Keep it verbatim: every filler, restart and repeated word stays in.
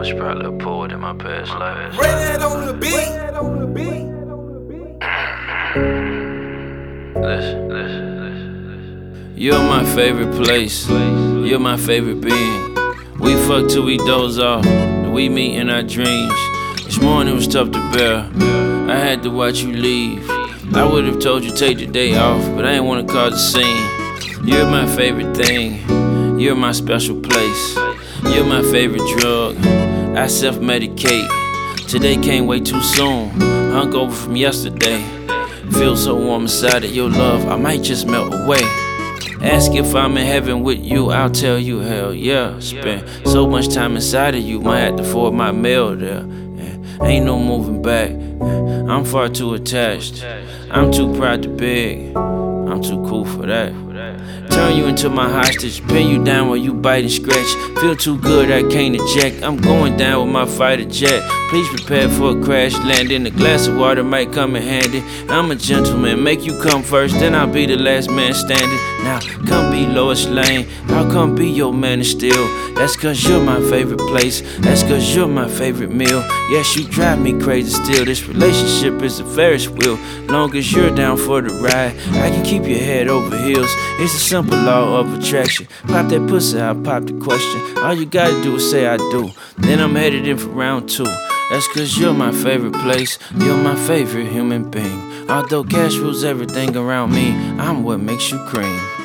was probably a poet in my past life. Red on the beat. Listen, listen, listen, listen. You're my favorite place. You're my favorite being. We fuck till we doze off. We meet in our dreams. This morning was tough to bear. I had to watch you leave. I would've told you take the day off, but I ain't wanna cause a scene. You're my favorite thing. You're my special place. You're my favorite drug. I self-medicate. Today came way too soon. Hungover from yesterday. Feel so warm inside of your love, I might just melt away. Ask if I'm in heaven with you, I'll tell you hell yeah. Spend so much time inside of you, might have to forward my mail there. Ain't no moving back. I'm far too attached. I'm too proud to beg. I'm too cool for that. Turn you into my hostage, pin you down while you bite and scratch. Feel too good, I can't eject. I'm going down with my fighter jet. Please prepare for a crash landing. A glass of water might come in handy. I'm a gentleman, make you come first, then I'll be the last man standing. Now come be Lois Lane, I'll come be your man and still. That's cause you're my favorite place. That's cause you're my favorite meal. Yes, you drive me crazy still. This relationship is a Ferris wheel. Long as you're down for the ride, I can keep your head over heels. It's a simple law of attraction. Pop that pussy, I'll pop the question. All you gotta do is say I do. Then I'm headed in for round two. That's cause you're my favorite place. You're my favorite human being. Although cash rules everything around me, I'm what makes you cream.